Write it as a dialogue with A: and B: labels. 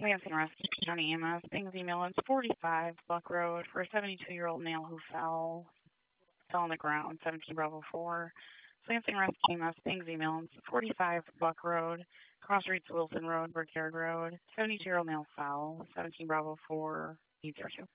A: Lansing Rescue County EMS. Things ambulance 45 Buck Road for a 72-year-old male who fell on the ground. 17 Bravo 4. Lansing Rescue EMS. Things ambulance 45 Buck Road. Crossroads Wilson Road, Brickyard Road. 72-year-old male fell. 17 Bravo 4. 802.